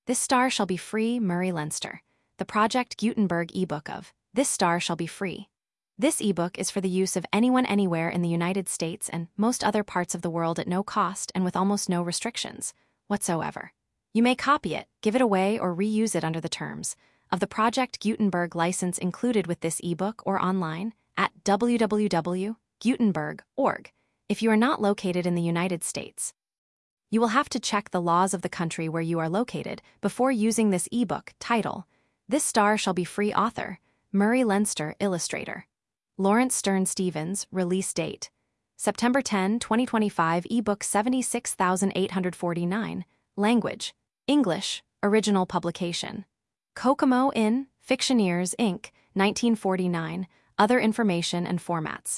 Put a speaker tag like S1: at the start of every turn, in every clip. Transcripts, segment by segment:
S1: This Star Shall Be Free, Murray Leinster. The Project Gutenberg ebook of This Star Shall Be Free. This ebook is for the use of anyone anywhere in the United States and most other parts of the world at no cost and with almost no restrictions whatsoever. You may copy it, give it away, or reuse it under the terms of the Project Gutenberg license included with this ebook or online at www.gutenberg.org if you are not located in the United States. You will have to check the laws of the country where you are located before using this ebook. Title: This Star Shall Be Free. Author: Murray Leinster. Illustrator: Lawrence Stern Stevens. Release date: September 10, 2025. Ebook 76849. Language: English. Original publication: Kokomo in Fictioneers, Inc., 1949. Other information and formats: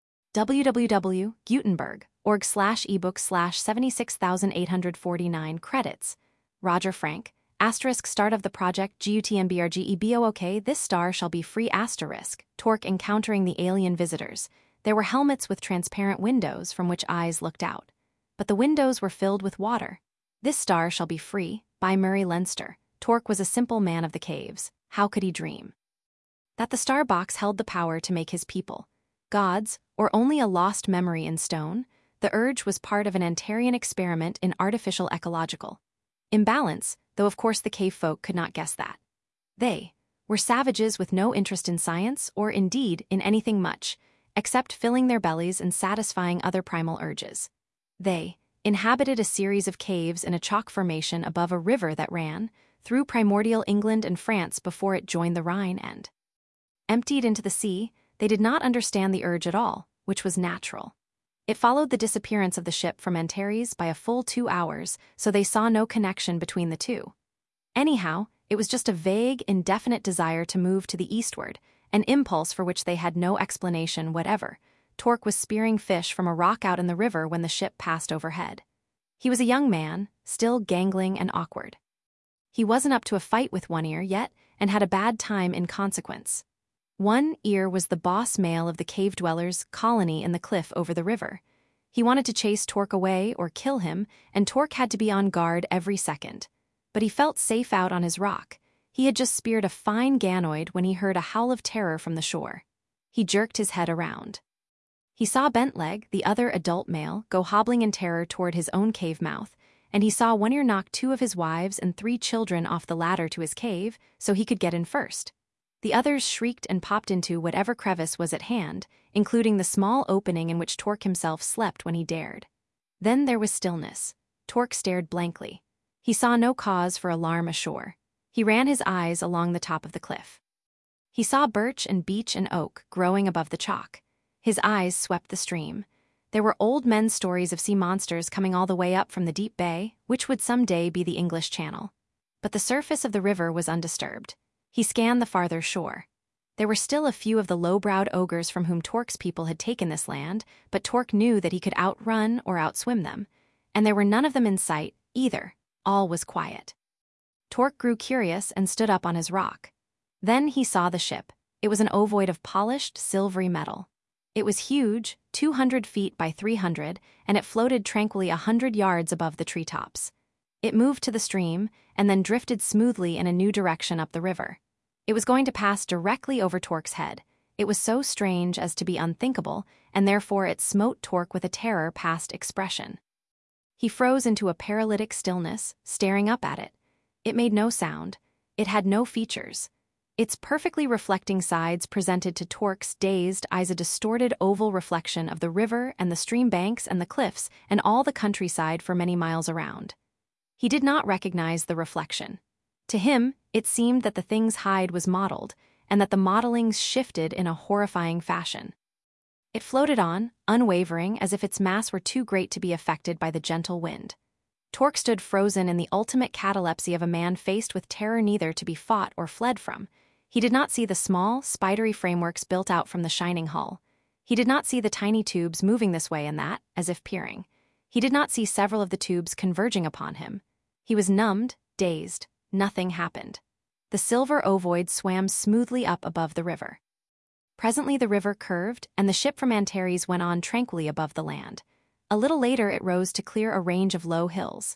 S1: www.gutenberg.org/ebook/76849. Credits: Roger Frank. Start of the project GUTNBRGEBOOK. This Star Shall Be Free. Torque encountering the alien visitors. There were helmets with transparent windows from which eyes looked out, but the windows were filled with water. This Star Shall Be Free, by Murray Leinster. Torque was a simple man of the caves. How could he dream that the star box held the power to make his people gods, or only a lost memory in stone? The urge was part of an Antarian experiment in artificial ecological imbalance, though of course the cave folk could not guess that. They were savages with no interest in science or indeed in anything much, except filling their bellies and satisfying other primal urges. They inhabited a series of caves in a chalk formation above a river that ran through primordial England and France before it joined the Rhine and emptied into the sea. They did not understand the urge at all, which was natural. It followed the disappearance of the ship from Antares by a full 2 hours, so they saw no connection between the two. Anyhow, it was just a vague, indefinite desire to move to the eastward, an impulse for which they had no explanation whatever. Torque was spearing fish from a rock out in the river when the ship passed overhead. He was a young man, still gangling and awkward. He wasn't up to a fight with One Ear yet, and had a bad time in consequence. One Ear was the boss male of the cave dwellers' colony in the cliff over the river. He wanted to chase Torque away or kill him, and Torque had to be on guard every second. But he felt safe out on his rock. He had just speared a fine ganoid when he heard a howl of terror from the shore. He jerked his head around. He saw Bentleg, the other adult male, go hobbling in terror toward his own cave mouth, and he saw One Ear knock 2 of his wives and 3 children off the ladder to his cave so he could get in first. The others shrieked and popped into whatever crevice was at hand, including the small opening in which Torque himself slept when he dared. Then there was stillness. Torque stared blankly. He saw no cause for alarm ashore. He ran his eyes along the top of the cliff. He saw birch and beech and oak growing above the chalk. His eyes swept the stream. There were old men's stories of sea monsters coming all the way up from the deep bay, which would someday be the English Channel. But the surface of the river was undisturbed. He scanned the farther shore. There were still a few of the low-browed ogres from whom Torque's people had taken this land, but Torque knew that he could outrun or outswim them, and there were none of them in sight, either. All was quiet. Torque grew curious and stood up on his rock. Then he saw the ship. It was an ovoid of polished, silvery metal. It was huge, 200 feet by 300, and it floated tranquilly 100 yards above the treetops. It moved to the stream, and then drifted smoothly in a new direction up the river. It was going to pass directly over Torque's head. It was so strange as to be unthinkable, and therefore it smote Torque with a terror past expression. He froze into a paralytic stillness, staring up at it. It made no sound. It had no features. Its perfectly reflecting sides presented to Torque's dazed eyes a distorted oval reflection of the river and the stream banks and the cliffs and all the countryside for many miles around. He did not recognize the reflection. To him, it seemed that the thing's hide was mottled, and that the mottlings shifted in a horrifying fashion. It floated on, unwavering, as if its mass were too great to be affected by the gentle wind. Torque stood frozen in the ultimate catalepsy of a man faced with terror neither to be fought or fled from. He did not see the small, spidery frameworks built out from the shining hull. He did not see the tiny tubes moving this way and that, as if peering. He did not see several of the tubes converging upon him. He was numbed, dazed. Nothing happened. The silver ovoid swam smoothly up above the river. Presently the river curved, and the ship from Antares went on tranquilly above the land. A little later it rose to clear a range of low hills.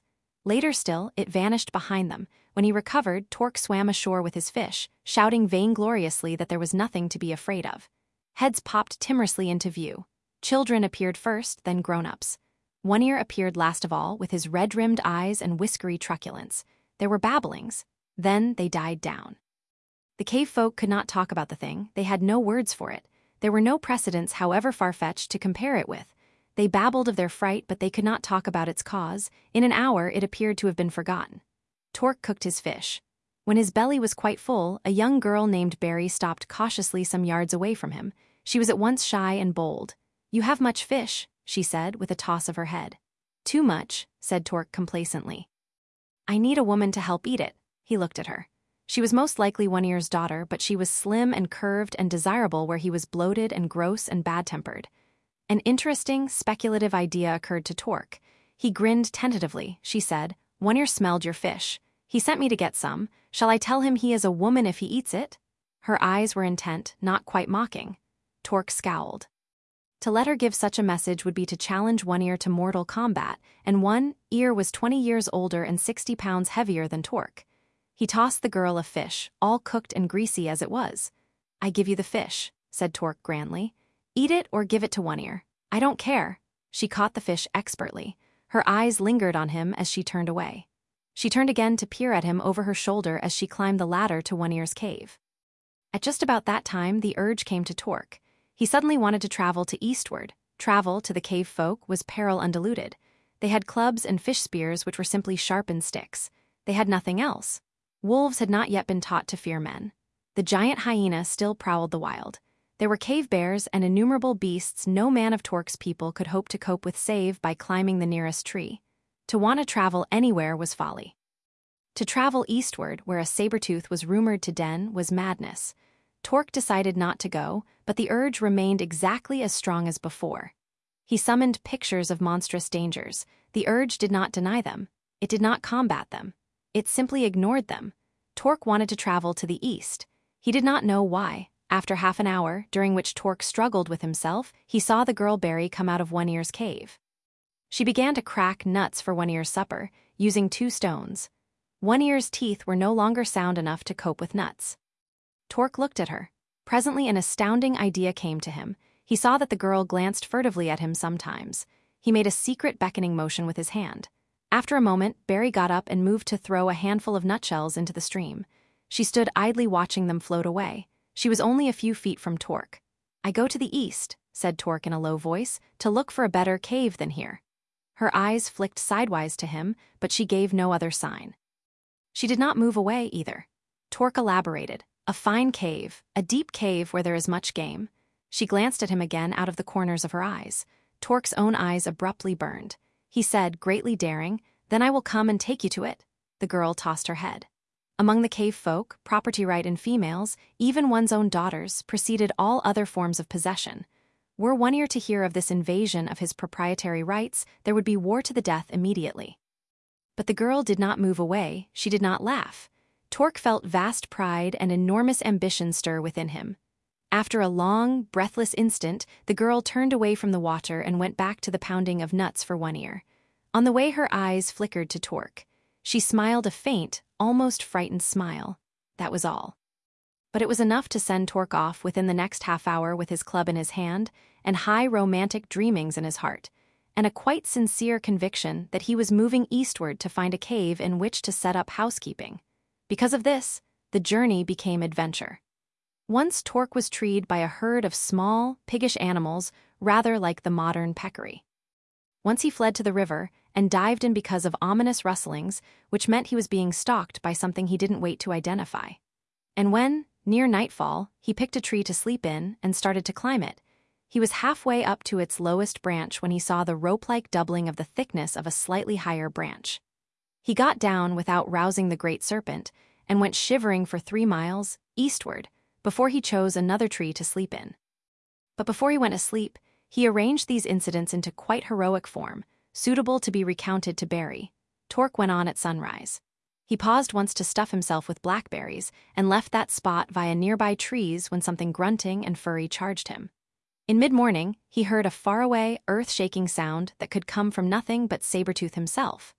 S1: Later still, it vanished behind them. When he recovered, Torque swam ashore with his fish, shouting vaingloriously that there was nothing to be afraid of. Heads popped timorously into view. Children appeared first, then grown-ups. One Ear appeared last of all, with his red-rimmed eyes and whiskery truculence. There were babblings. Then they died down. The cave folk could not talk about the thing. They had no words for it. There were no precedents, however far-fetched, to compare it with. They babbled of their fright, but they could not talk about its cause. In an hour, it appeared to have been forgotten. Torque cooked his fish. When his belly was quite full, a young girl named Barry stopped cautiously some yards away from him. She was at once shy and bold. "You have much fish," she said, with a toss of her head. "Too much," said Torque complacently. "I need a woman to help eat it." He looked at her. She was most likely One Ear's daughter, but she was slim and curved and desirable where he was bloated and gross and bad-tempered. An interesting, speculative idea occurred to Torque. He grinned tentatively. She said, "One Ear smelled your fish. He sent me to get some. Shall I tell him he is a woman if he eats it?" Her eyes were intent, not quite mocking. Torque scowled. To let her give such a message would be to challenge One Ear to mortal combat, and One Ear was 20 years older and 60 pounds heavier than Torque. He tossed the girl a fish, all cooked and greasy as it was. "I give you the fish," said Torque grandly. "Eat it or give it to One Ear. I don't care." She caught the fish expertly. Her eyes lingered on him as she turned away. She turned again to peer at him over her shoulder as she climbed the ladder to One Ear's cave. At just about that time, the urge came to Torque. He suddenly wanted to travel to eastward. Travel, to the cave folk, was peril undiluted. They had clubs and fish spears which were simply sharpened sticks. They had nothing else. Wolves had not yet been taught to fear men. The giant hyena still prowled the wild. There were cave bears and innumerable beasts no man of Torque's people could hope to cope with save by climbing the nearest tree. To want to travel anywhere was folly. To travel eastward, where a saber-tooth was rumored to den, was madness. Torque decided not to go, but the urge remained exactly as strong as before. He summoned pictures of monstrous dangers. The urge did not deny them. It did not combat them. It simply ignored them. Torque wanted to travel to the east. He did not know why. After half an hour, during which Torque struggled with himself, he saw the girl Barry come out of One Ear's cave. She began to crack nuts for One Ear's supper, using 2 stones. One Ear's teeth were no longer sound enough to cope with nuts. Torque looked at her. Presently an astounding idea came to him. He saw that the girl glanced furtively at him sometimes. He made a secret beckoning motion with his hand. After a moment, Barry got up and moved to throw a handful of nutshells into the stream. She stood idly watching them float away. She was only a few feet from Torque. "I go to the east," said Torque in a low voice, "to look for a better cave than here." Her eyes flicked sidewise to him, but she gave no other sign. She did not move away either. Torque elaborated. "A fine cave, a deep cave where there is much game." She glanced at him again out of the corners of her eyes. Torque's own eyes abruptly burned. He said, greatly daring, "Then I will come and take you to it." The girl tossed her head. Among the cave folk, property right in females, even one's own daughters, preceded all other forms of possession. Were One Ear to hear of this invasion of his proprietary rights, there would be war to the death immediately. But the girl did not move away, she did not laugh. Torque felt vast pride and enormous ambition stir within him. After a long, breathless instant, the girl turned away from the water and went back to the pounding of nuts for One Ear. On the way her eyes flickered to Torque. She smiled a faint, almost frightened smile. That was all. But it was enough to send Torque off within the next half hour with his club in his hand and high romantic dreamings in his heart, and a quite sincere conviction that he was moving eastward to find a cave in which to set up housekeeping. Because of this, the journey became adventure. Once Torque was treed by a herd of small, piggish animals, rather like the modern peccary. Once he fled to the river and dived in because of ominous rustlings, which meant he was being stalked by something he didn't wait to identify. And when, near nightfall, he picked a tree to sleep in and started to climb it, he was halfway up to its lowest branch when he saw the rope-like doubling of the thickness of a slightly higher branch. He got down without rousing the great serpent and went shivering for 3 miles, eastward, before he chose another tree to sleep in. But before he went asleep, he arranged these incidents into quite heroic form, suitable to be recounted to Barry. Torque went on at sunrise. He paused once to stuff himself with blackberries and left that spot via nearby trees when something grunting and furry charged him. In mid-morning, he heard a faraway, earth-shaking sound that could come from nothing but Sabertooth himself.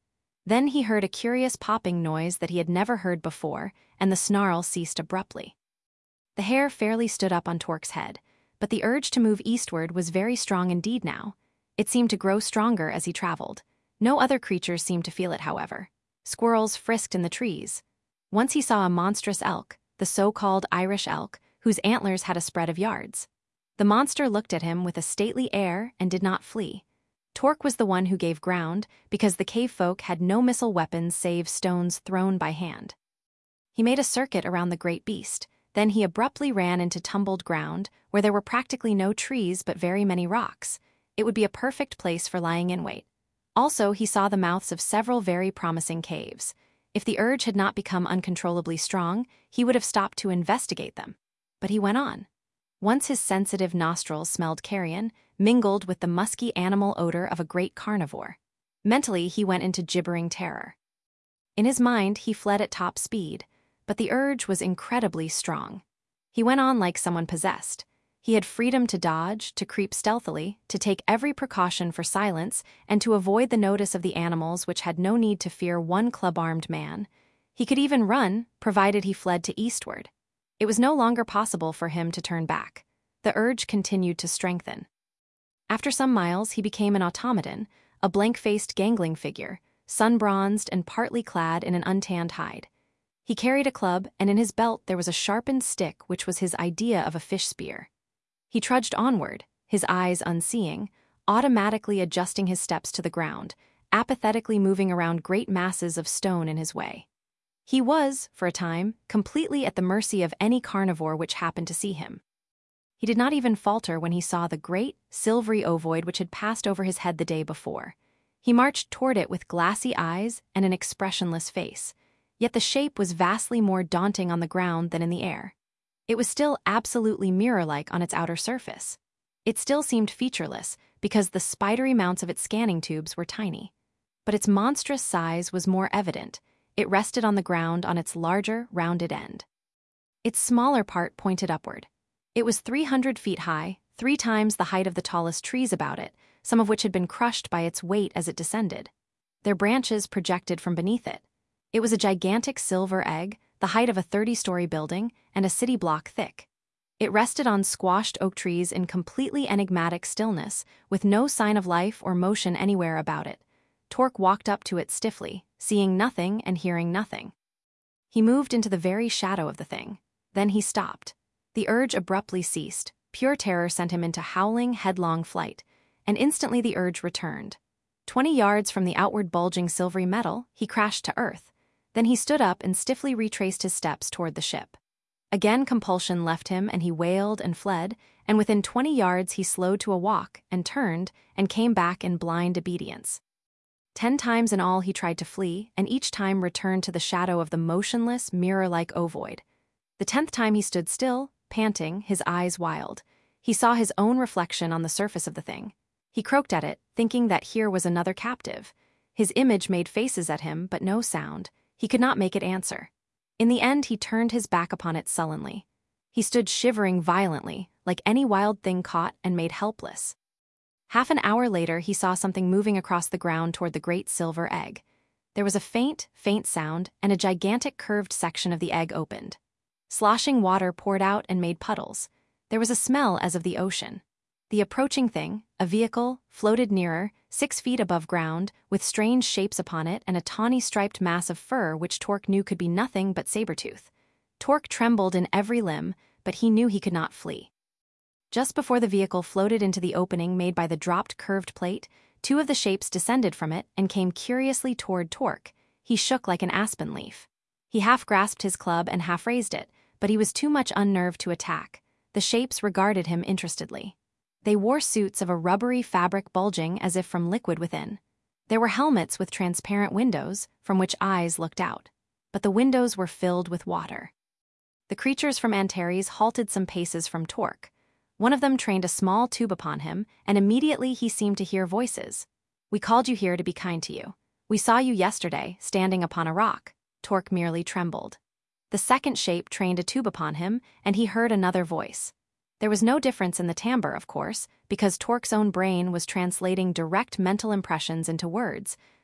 S1: Then he heard a curious popping noise that he had never heard before, and the snarl ceased abruptly. The hair fairly stood up on Torque's head, but the urge to move eastward was very strong indeed now. It seemed to grow stronger as he traveled. No other creatures seemed to feel it, however. Squirrels frisked in the trees. Once he saw a monstrous elk, the so-called Irish elk, whose antlers had a spread of yards. The monster looked at him with a stately air and did not flee. Torque was the one who gave ground, because the cave folk had no missile weapons save stones thrown by hand. He made a circuit around the great beast. Then he abruptly ran into tumbled ground, where there were practically no trees but very many rocks. It would be a perfect place for lying in wait. Also, he saw the mouths of several very promising caves. If the urge had not become uncontrollably strong, he would have stopped to investigate them. But he went on. Once his sensitive nostrils smelled carrion, mingled with the musky animal odor of a great carnivore. Mentally, he went into gibbering terror. In his mind, he fled at top speed, but the urge was incredibly strong. He went on like someone possessed. He had freedom to dodge, to creep stealthily, to take every precaution for silence, and to avoid the notice of the animals which had no need to fear one club-armed man. He could even run, provided he fled to eastward. It was no longer possible for him to turn back. The urge continued to strengthen. After some miles, he became an automaton, a blank-faced gangling figure, sun-bronzed and partly clad in an untanned hide. He carried a club, and in his belt there was a sharpened stick which was his idea of a fish spear. He trudged onward, his eyes unseeing, automatically adjusting his steps to the ground, apathetically moving around great masses of stone in his way. He was, for a time, completely at the mercy of any carnivore which happened to see him. He did not even falter when he saw the great, silvery ovoid which had passed over his head the day before. He marched toward it with glassy eyes and an expressionless face. Yet the shape was vastly more daunting on the ground than in the air. It was still absolutely mirror-like on its outer surface. It still seemed featureless because the spidery mounts of its scanning tubes were tiny. But its monstrous size was more evident. It rested on the ground on its larger, rounded end. Its smaller part pointed upward. It was 300 feet high, 3 times the height of the tallest trees about it, some of which had been crushed by its weight as it descended. Their branches projected from beneath it. It was a gigantic silver egg, the height of a 30-story building, and a city block thick. It rested on squashed oak trees in completely enigmatic stillness, with no sign of life or motion anywhere about it. Torque walked up to it stiffly, seeing nothing and hearing nothing. He moved into the very shadow of the thing. Then he stopped. The urge abruptly ceased. Pure terror sent him into howling, headlong flight, and instantly the urge returned. 20 yards from the outward bulging silvery metal, he crashed to earth. Then he stood up and stiffly retraced his steps toward the ship. Again compulsion left him and he wailed and fled, and within 20 yards he slowed to a walk and turned and came back in blind obedience. 10 times in all he tried to flee, and each time returned to the shadow of the motionless, mirror-like ovoid. The 10th time he stood still, panting, his eyes wild. He saw his own reflection on the surface of the thing. He croaked at it, thinking that here was another captive. His image made faces at him, but no sound. He could not make it answer. In the end, he turned his back upon it sullenly. He stood shivering violently, like any wild thing caught and made helpless. Half an hour later, he saw something moving across the ground toward the great silver egg. There was a faint, faint sound, and a gigantic curved section of the egg opened. Sloshing water poured out and made puddles. There was a smell as of the ocean. The approaching thing, a vehicle, floated nearer, 6 feet above ground, with strange shapes upon it and a tawny striped mass of fur which Torque knew could be nothing but Sabretooth. Torque trembled in every limb, but he knew he could not flee. Just before the vehicle floated into the opening made by the dropped curved plate, 2 of the shapes descended from it and came curiously toward Torque. He shook like an aspen leaf. He half grasped his club and half raised it, but he was too much unnerved to attack. The shapes regarded him interestedly. They wore suits of a rubbery fabric bulging as if from liquid within. There were helmets with transparent windows, from which eyes looked out. But the windows were filled with water. The creatures from Antares halted some paces from Torque. One of them trained a small tube upon him, and immediately he seemed to hear voices. "We called you here to be kind to you. We saw you yesterday, standing upon a rock." Torque merely trembled. The second shape trained a tube upon him, and he heard another voice. There was no difference in the timbre, of course, because Torque's own brain was translating direct mental impressions into words,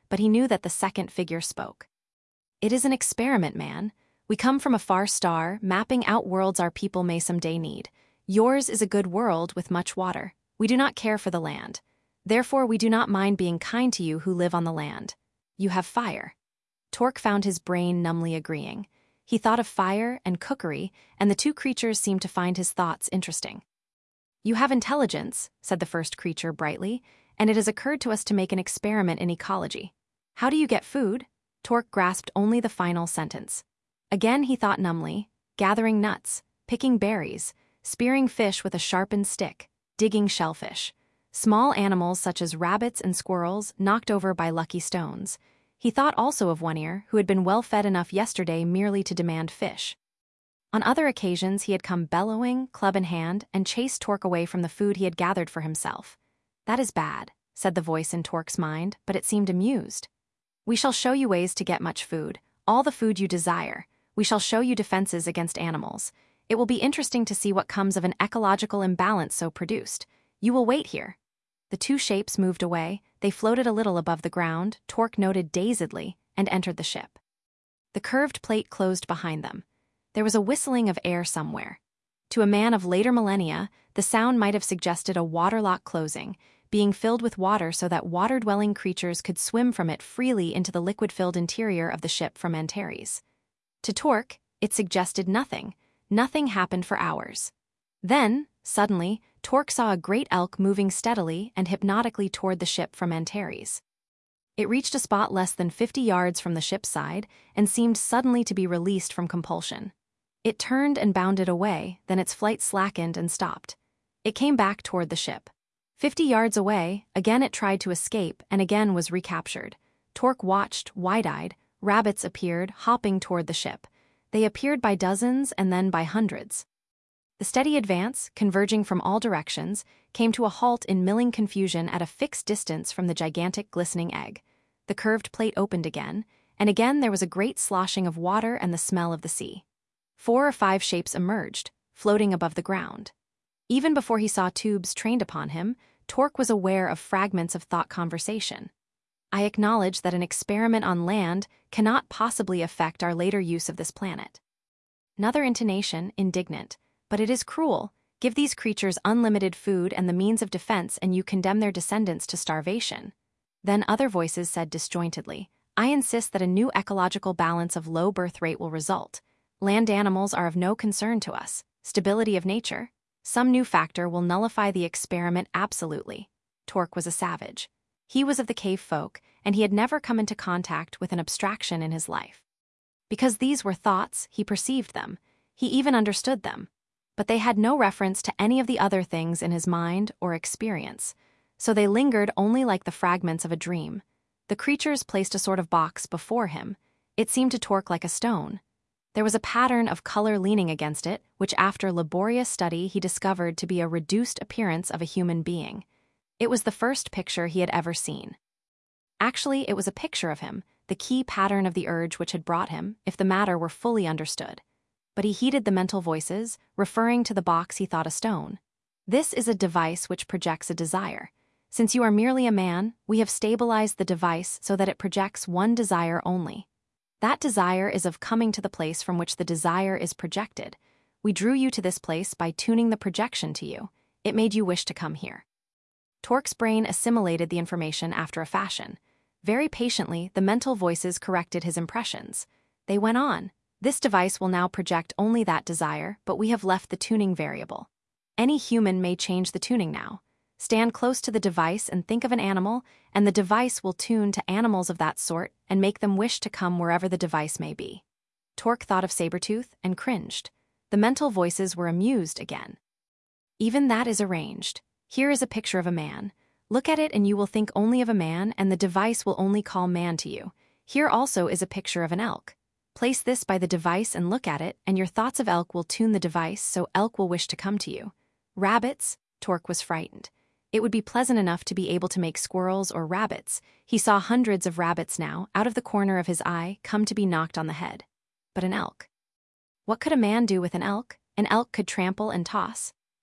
S1: but he knew that the second figure spoke. "It is an experiment, man. We come from a far star, mapping out worlds our people may someday need. Yours is a good world with much water. We do not care for the land. Therefore, we do not mind being kind to you who live on the land. You have fire." Torque found his brain numbly agreeing. He thought of fire and cookery, and the two creatures seemed to find his thoughts interesting. "You have intelligence," said the first creature brightly, "and it has occurred to us to make an experiment in ecology. How do you get food?" Torque grasped only the final sentence. Again he thought numbly, gathering nuts, picking berries, spearing fish with a sharpened stick, digging shellfish. Small animals such as rabbits and squirrels knocked over by lucky stones. He thought also of One Ear, who had been well fed enough yesterday merely to demand fish. On other occasions he had come bellowing, club in hand, and chased Torque away from the food he had gathered for himself. "That is bad," said the voice in Torque's mind, but it seemed amused. "We shall show you ways to get much food, all the food you desire. We shall show you defenses against animals. It will be interesting to see what comes of an ecological imbalance so produced. You will wait here." The two shapes moved away. They floated a little above the ground, Torque noted dazedly, and entered the ship. The curved plate closed behind them. There was a whistling of air somewhere. To a man of later millennia, the sound might have suggested a waterlock closing, being filled with water so that water-dwelling creatures could swim from it freely into the liquid-filled interior of the ship from Antares. To Torque, it suggested nothing. Nothing happened for hours. Then, suddenly, Torque saw a great elk moving steadily and hypnotically toward the ship from Antares. It reached a spot less than 50 yards from the ship's side and seemed suddenly to be released from compulsion. It turned and bounded away, then its flight slackened and stopped. It came back toward the ship. 50 yards away, again it tried to escape and again was recaptured. Torque watched, wide-eyed. Rabbits appeared, hopping toward the ship. They appeared by dozens and then by hundreds. The steady advance, converging from all directions, came to a halt in milling confusion at a fixed distance from the gigantic glistening egg. The curved plate opened again, and again there was a great sloshing of water and the smell of the sea. 4 or 5 shapes emerged, floating above the ground. Even before he saw tubes trained upon him, Torque was aware of fragments of thought conversation. "I acknowledge that an experiment on land cannot possibly affect our later use of this planet." Another intonation, indignant. "But it is cruel. Give these creatures unlimited food and the means of defense and you condemn their descendants to starvation." Then other voices said disjointedly, "I insist that a new ecological balance of low birth rate will result. Land animals are of no concern to us. Stability of nature. Some new factor will nullify the experiment absolutely." Torque was a savage. He was of the cave folk, and he had never come into contact with an abstraction in his life. Because these were thoughts, he perceived them. He even understood them. But they had no reference to any of the other things in his mind or experience, so they lingered only like the fragments of a dream. The creatures placed a sort of box before him. It seemed to Torque like a stone. There was a pattern of color leaning against it, which after laborious study he discovered to be a reduced appearance of a human being. It was the first picture he had ever seen. Actually, it was a picture of him, the key pattern of the urge which had brought him, if the matter were fully understood. But he heeded the mental voices, referring to the box he thought a stone. "This is a device which projects a desire. Since you are merely a man, we have stabilized the device so that it projects one desire only. That desire is of coming to the place from which the desire is projected. We drew you to this place by tuning the projection to you. It made you wish to come here." Torque's brain assimilated the information after a fashion. Very patiently, the mental voices corrected his impressions. They went on. "This device will now project only that desire, but we have left the tuning variable. Any human may change the tuning now. Stand close to the device and think of an animal, and the device will tune to animals of that sort and make them wish to come wherever the device may be." Torque thought of Sabretooth and cringed. The mental voices were amused again. "Even that is arranged. Here is a picture of a man. Look at it and you will think only of a man, and the device will only call man to you. Here also is a picture of an elk. Place this by the device and look at it, and your thoughts of elk will tune the device so elk will wish to come to you. Rabbits?" Torque was frightened. It would be pleasant enough to be able to make squirrels or rabbits. He saw hundreds of rabbits now, out of the corner of his eye, come to be knocked on the head. But an elk. What could a man do with an elk? An elk could trample and toss.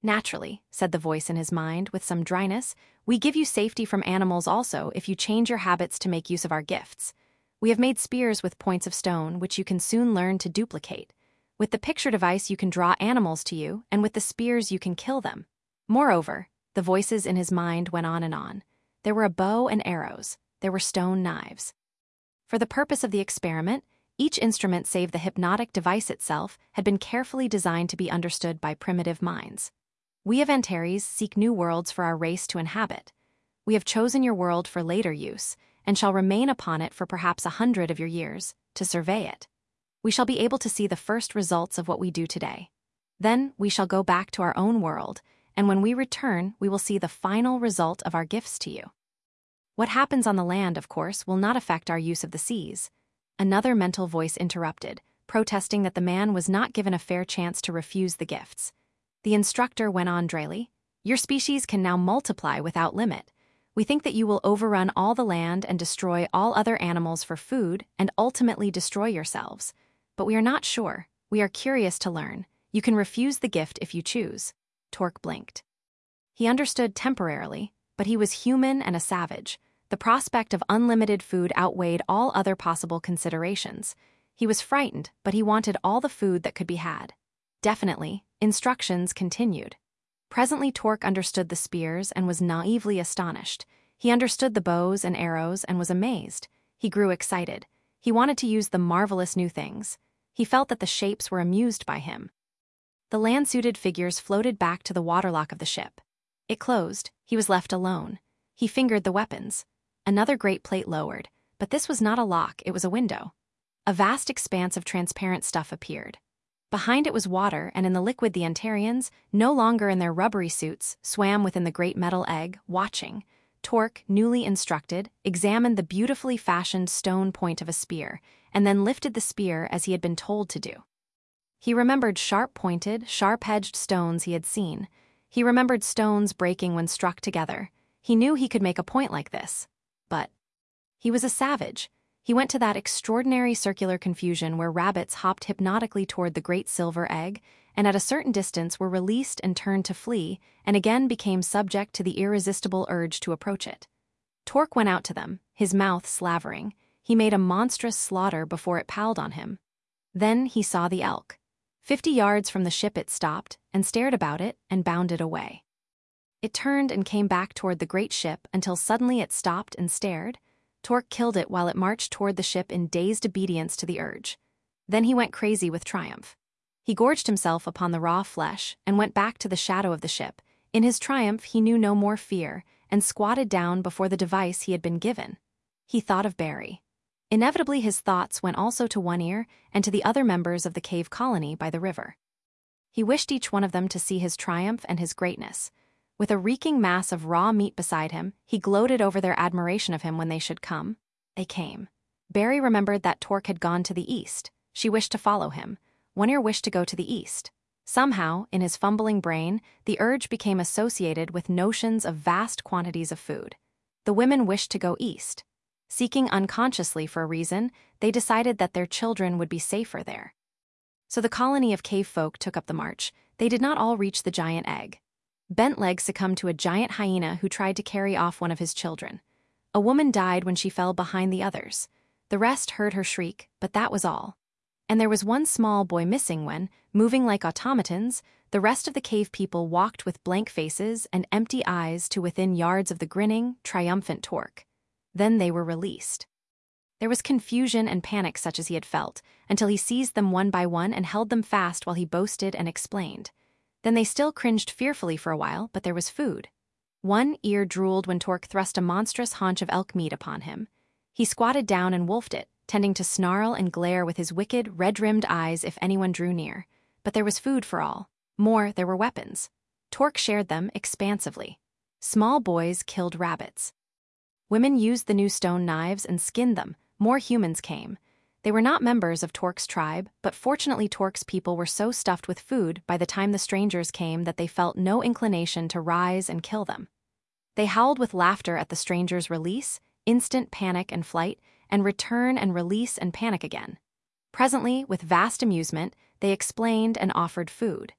S1: Naturally, said the voice in his mind with some dryness, we give you safety from animals also if you change your habits to make use of our gifts. We have made spears with points of stone, which you can soon learn to duplicate. With the picture device, you can draw animals to you, and with the spears, you can kill them. Moreover, the voices in his mind went on and on. There were a bow and arrows. There were stone knives. For the purpose of the experiment, each instrument save the hypnotic device itself had been carefully designed to be understood by primitive minds. We of Antares seek new worlds for our race to inhabit. We have chosen your world for later use, and shall remain upon it for perhaps 100 of your years, to survey it. We shall be able to see the first results of what we do today. Then we shall go back to our own world, and when we return, we will see the final result of our gifts to you. What happens on the land, of course, will not affect our use of the seas. Another mental voice interrupted, protesting that the man was not given a fair chance to refuse the gifts. The instructor went on dryly, "Your species can now multiply without limit. We think that you will overrun all the land and destroy all other animals for food and ultimately destroy yourselves. But we are not sure. We are curious to learn. You can refuse the gift if you choose." Torque blinked. He understood temporarily, but he was human and a savage. The prospect of unlimited food outweighed all other possible considerations. He was frightened, but he wanted all the food that could be had. Definitely, instructions continued. Presently Torque understood the spears and was naively astonished. He understood the bows and arrows and was amazed. He grew excited. He wanted to use the marvelous new things. He felt that the shapes were amused by him. The land-suited figures floated back to the waterlock of the ship. It closed. He was left alone. He fingered the weapons. Another great plate lowered, but this was not a lock, it was a window. A vast expanse of transparent stuff appeared. Behind it was water, and in the liquid the Antarians, no longer in their rubbery suits, swam within the great metal egg, watching. Torque, newly instructed, examined the beautifully fashioned stone point of a spear, and then lifted the spear as he had been told to do. He remembered sharp-pointed, sharp-edged stones he had seen. He remembered stones breaking when struck together. He knew he could make a point like this. But he was a savage. He went to that extraordinary circular confusion where rabbits hopped hypnotically toward the great silver egg, and at a certain distance were released and turned to flee, and again became subject to the irresistible urge to approach it. Torque went out to them, his mouth slavering. He made a monstrous slaughter before it palled on him. Then he saw the elk. 50 yards from the ship it stopped, and stared about it, and bounded away. It turned and came back toward the great ship until suddenly it stopped and stared. Torque killed it while it marched toward the ship in dazed obedience to the urge. Then he went crazy with triumph. He gorged himself upon the raw flesh and went back to the shadow of the ship. In his triumph he knew no more fear, and squatted down before the device he had been given. He thought of Barry. Inevitably his thoughts went also to One Ear and to the other members of the cave colony by the river. He wished each one of them to see his triumph and his greatness. With a reeking mass of raw meat beside him, he gloated over their admiration of him when they should come. They came. Barry remembered that Torque had gone to the east. She wished to follow him. One Ear wished to go to the east. Somehow, in his fumbling brain, the urge became associated with notions of vast quantities of food. The women wished to go east. Seeking unconsciously for a reason, they decided that their children would be safer there. So the colony of cave folk took up the march. They did not all reach the giant egg. Bent Leg succumbed to a giant hyena who tried to carry off one of his children. A woman died when she fell behind the others. The rest heard her shriek, but that was all. And there was one small boy missing when, moving like automatons, the rest of the cave people walked with blank faces and empty eyes to within yards of the grinning, triumphant Torque. Then they were released. There was confusion and panic such as he had felt, until he seized them one by one and held them fast while he boasted and explained. Then they still cringed fearfully for a while, but there was food. One Ear drooled when Torque thrust a monstrous haunch of elk meat upon him. He squatted down and wolfed it, tending to snarl and glare with his wicked, red-rimmed eyes if anyone drew near. But there was food for all. More, there were weapons. Torque shared them expansively. Small boys killed rabbits. Women used the new stone knives and skinned them. More humans came. They were not members of Torque's tribe, but fortunately Torque's people were so stuffed with food by the time the strangers came that they felt no inclination to rise and kill them. They howled with laughter at the strangers' release, instant panic and flight, and return and release and panic again. Presently, with vast amusement, they explained and offered food.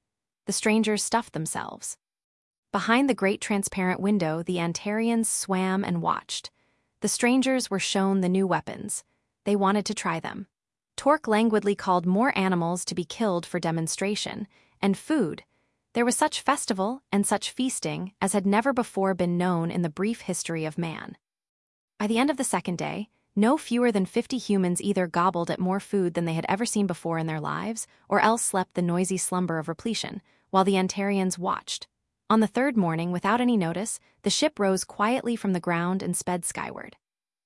S1: The strangers stuffed themselves. Behind the great transparent window, the Antarians swam and watched. The strangers were shown the new weapons. They wanted to try them. Torque languidly called more animals to be killed for demonstration, and food. There was such festival and such feasting as had never before been known in the brief history of man. By the end of the second day, no fewer than 50 humans either gobbled at more food than they had ever seen before in their lives, or else slept the noisy slumber of repletion, while the Antarians watched. On the third morning, without any notice, the ship rose quietly from the ground and sped skyward.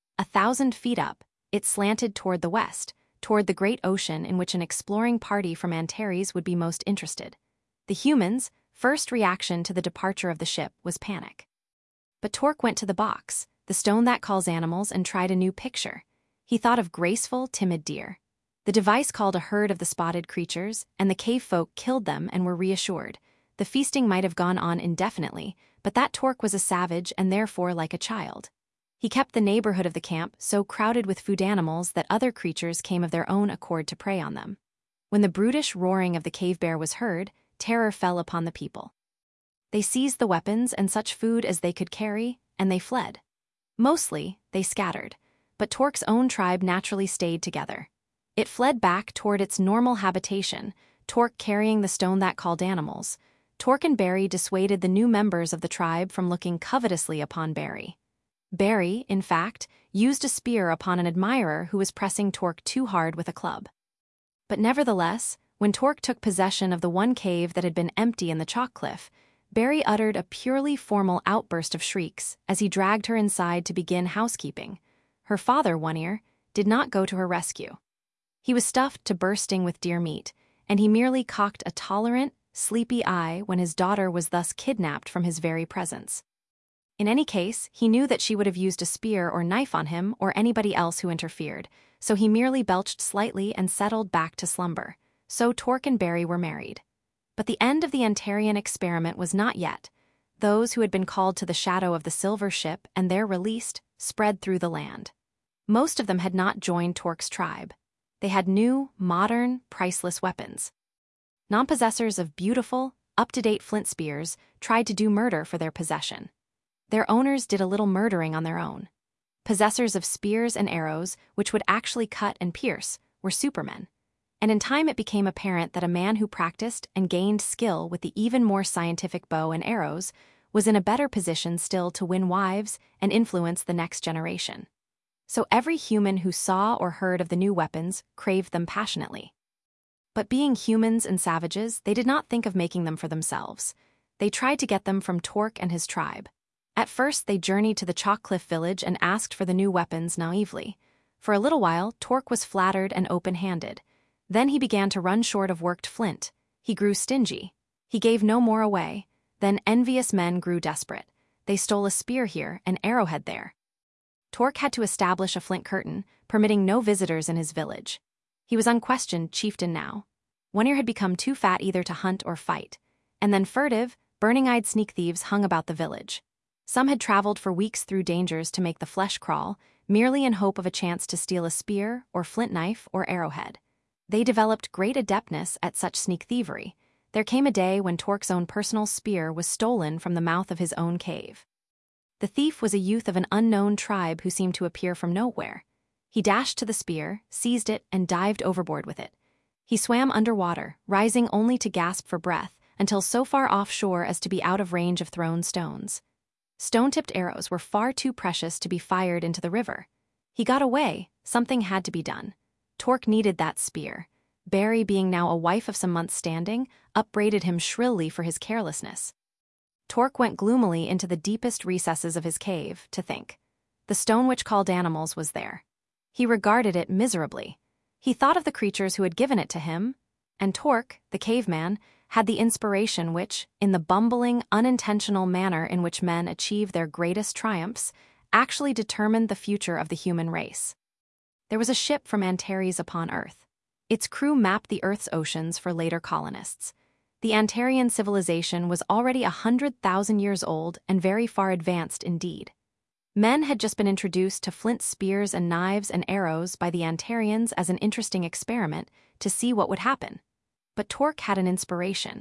S1: 1,000 feet up, it slanted toward the west, toward the great ocean in which an exploring party from Antares would be most interested. The humans' first reaction to the departure of the ship was panic. But Torque went to the box, the stone that calls animals, and tried a new picture. He thought of graceful, timid deer. The device called a herd of the spotted creatures, and the cave folk killed them and were reassured. The feasting might have gone on indefinitely, but that Torque was a savage and therefore like a child. He kept the neighborhood of the camp so crowded with food animals that other creatures came of their own accord to prey on them. When the brutish roaring of the cave bear was heard, terror fell upon the people. They seized the weapons and such food as they could carry, and they fled. Mostly, they scattered, but Torque's own tribe naturally stayed together. It fled back toward its normal habitation, Torque carrying the stone that called animals. Torque and Barry dissuaded the new members of the tribe from looking covetously upon Barry. Barry, in fact, used a spear upon an admirer who was pressing Torque too hard with a club. But nevertheless, when Torque took possession of the one cave that had been empty in the chalk cliff, Barry uttered a purely formal outburst of shrieks as he dragged her inside to begin housekeeping. Her father, One Ear, did not go to her rescue. He was stuffed to bursting with deer meat, and he merely cocked a tolerant, sleepy eye when his daughter was thus kidnapped from his very presence. In any case, he knew that she would have used a spear or knife on him or anybody else who interfered, so he merely belched slightly and settled back to slumber. So Torque and Barry were married. But the end of the Antarian experiment was not yet. Those who had been called to the shadow of the silver ship and there released spread through the land. Most of them had not joined Torque's tribe. They had new, modern, priceless weapons. Non-possessors of beautiful, up-to-date flint spears tried to do murder for their possession. Their owners did a little murdering on their own. Possessors of spears and arrows, which would actually cut and pierce, were supermen. And in time it became apparent that a man who practiced and gained skill with the even more scientific bow and arrows was in a better position still to win wives and influence the next generation. So every human who saw or heard of the new weapons craved them passionately. But being humans and savages, they did not think of making them for themselves. They tried to get them from Torque and his tribe. At first, they journeyed to the Chalk Cliff village and asked for the new weapons naively. For a little while, Torque was flattered and open-handed. Then he began to run short of worked flint. He grew stingy. He gave no more away. Then envious men grew desperate. They stole a spear here, an arrowhead there. Torque had to establish a flint curtain, permitting no visitors in his village. He was unquestioned chieftain now. One Ear had become too fat either to hunt or fight. And then furtive, burning-eyed sneak thieves hung about the village. Some had traveled for weeks through dangers to make the flesh crawl, merely in hope of a chance to steal a spear or flint knife or arrowhead. They developed great adeptness at such sneak thievery. There came a day when Torque's own personal spear was stolen from the mouth of his own cave. The thief was a youth of an unknown tribe who seemed to appear from nowhere. He dashed to the spear, seized it, and dived overboard with it. He swam underwater, rising only to gasp for breath, until so far offshore as to be out of range of thrown stones. Stone-tipped arrows were far too precious to be fired into the river. He got away. Something had to be done. Torque needed that spear. Barry, being now a wife of some months' standing, upbraided him shrilly for his carelessness. Torque went gloomily into the deepest recesses of his cave to think. The stone which called animals was there. He regarded it miserably. He thought of the creatures who had given it to him, and Torque, the caveman, had the inspiration which, in the bumbling, unintentional manner in which men achieve their greatest triumphs, actually determined the future of the human race. There was a ship from Antares upon Earth. Its crew mapped the Earth's oceans for later colonists. The Antarian civilization was already 100,000 years old and very far advanced indeed. Men had just been introduced to flint spears and knives and arrows by the Antarians as an interesting experiment to see what would happen. But Torque had an inspiration.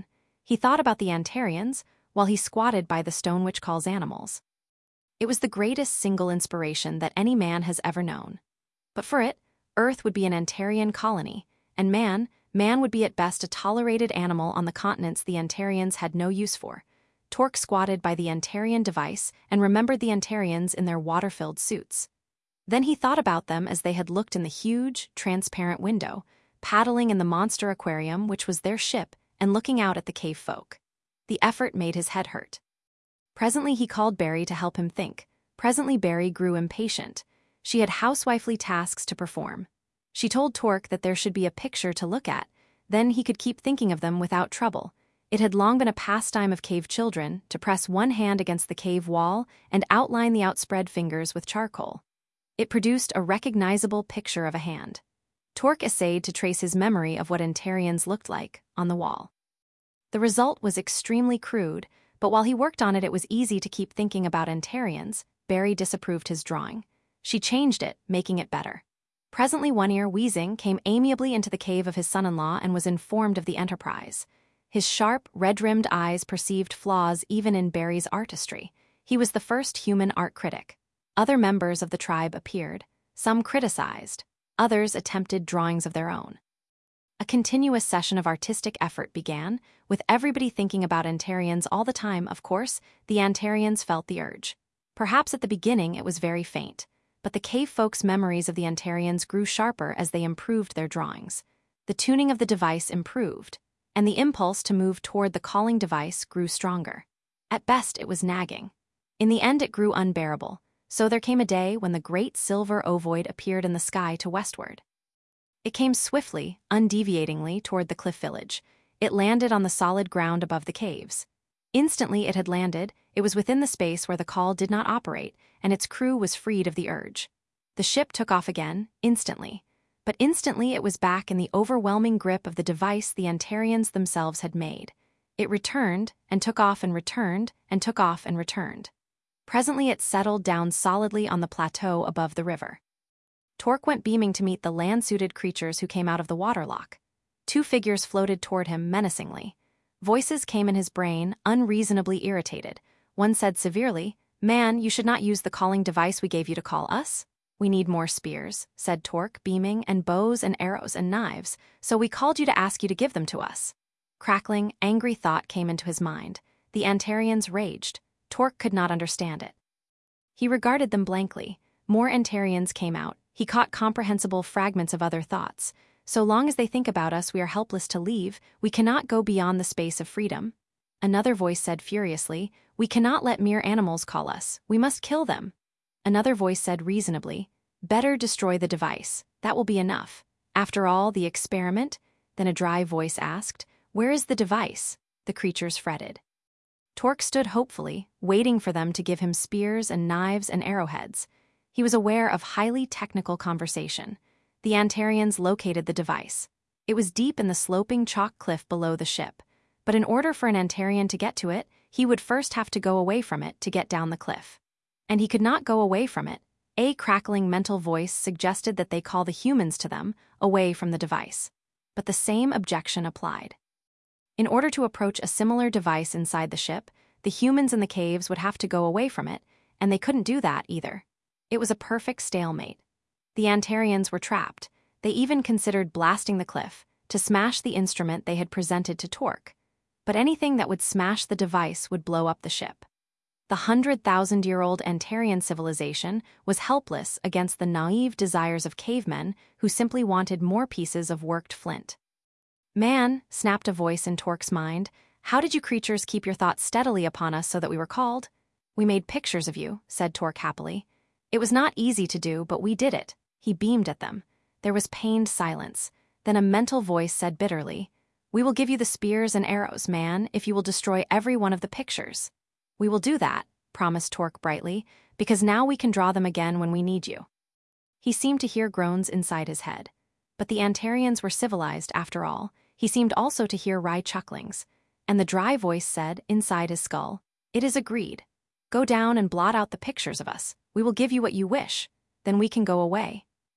S1: He thought about the Antarians while he squatted by the stone which calls animals. It was the greatest single inspiration that any man has ever known. But for it, Earth would be an Antarian colony, and man would be at best a tolerated animal on the continents the Antarians had no use for. Torque squatted by the Antarian device and remembered the Antarians in their water-filled suits. Then he thought about them as they had looked in the huge, transparent window, paddling in the monster aquarium which was their ship and looking out at the cave folk. The effort made his head hurt. Presently he called Barry to help him think. Presently Barry grew impatient. She had housewifely tasks to perform. She told Torque that there should be a picture to look at, then he could keep thinking of them without trouble. It had long been a pastime of cave children to press one hand against the cave wall and outline the outspread fingers with charcoal. It produced a recognizable picture of a hand. Torque essayed to trace his memory of what Antarians looked like on the wall. The result was extremely crude, but while he worked on it, it was easy to keep thinking about Antarians. Barry disapproved his drawing. She changed it, making it better. Presently One Ear, wheezing, came amiably into the cave of his son-in-law and was informed of the enterprise. His sharp, red-rimmed eyes perceived flaws even in Barry's artistry. He was the first human art critic. Other members of the tribe appeared. Some criticized. Others attempted drawings of their own. A continuous session of artistic effort began, with everybody thinking about Antarians all the time. Of course, the Antarians felt the urge. Perhaps at the beginning it was very faint, but the cave folks' memories of the Antarians grew sharper as they improved their drawings. The tuning of the device improved, and the impulse to move toward the calling device grew stronger. At best, it was nagging. In the end, it grew unbearable, so there came a day when the great silver ovoid appeared in the sky to westward. It came swiftly, undeviatingly, toward the cliff village. It landed on the solid ground above the caves. Instantly it had landed, it was within the space where the call did not operate, and its crew was freed of the urge. The ship took off again, instantly. But instantly it was back in the overwhelming grip of the device the Antarians themselves had made. It returned, and took off and returned, and took off and returned. Presently it settled down solidly on the plateau above the river. Torque went beaming to meet the land-suited creatures who came out of the waterlock. Two figures floated toward him menacingly. Voices came in his brain, unreasonably irritated. One said severely, "Man, you should not use the calling device we gave you to call us." "We need more spears," said Torque, beaming, "and bows and arrows and knives, so we called you to ask you to give them to us." Crackling, angry thought came into his mind. The Antarians raged. Torque could not understand it. He regarded them blankly. More Antarians came out. He caught comprehensible fragments of other thoughts. So long as they think about us, we are helpless to leave. We cannot go beyond the space of freedom. Another voice said furiously, "We cannot let mere animals call us. We must kill them." Another voice said reasonably, "Better destroy the device. That will be enough. After all, the experiment." Then a dry voice asked, "Where is the device?" The creatures fretted. Torque stood hopefully, waiting for them to give him spears and knives and arrowheads. He was aware of highly technical conversation. The Antarians located the device. It was deep in the sloping chalk cliff below the ship, but in order for an Antarian to get to it, he would first have to go away from it to get down the cliff. And he could not go away from it. A crackling mental voice suggested that they call the humans to them, away from the device. But the same objection applied. In order to approach a similar device inside the ship, the humans in the caves would have to go away from it, and they couldn't do that either. It was a perfect stalemate. The Antarians were trapped. They even considered blasting the cliff to smash the instrument they had presented to Torque. But anything that would smash the device would blow up the ship. The 100,000-year-old Antarian civilization was helpless against the naive desires of cavemen who simply wanted more pieces of worked flint. "Man," snapped a voice in Torque's mind, "how did you creatures keep your thoughts steadily upon us so that we were called?" "We made pictures of you," said Torque happily. "It was not easy to do, but we did it." He beamed at them. There was pained silence. Then a mental voice said bitterly, "We will give you the spears and arrows, man, if you will destroy every one of the pictures." "We will do that," promised Torque brightly, "because now we can draw them again when we need you." He seemed to hear groans inside his head. But the Antarians were civilized, after all. He seemed also to hear wry chucklings. And the dry voice said, inside his skull, "It is agreed. Go down and blot out the pictures of us. We will give you what you wish. Then we can go away."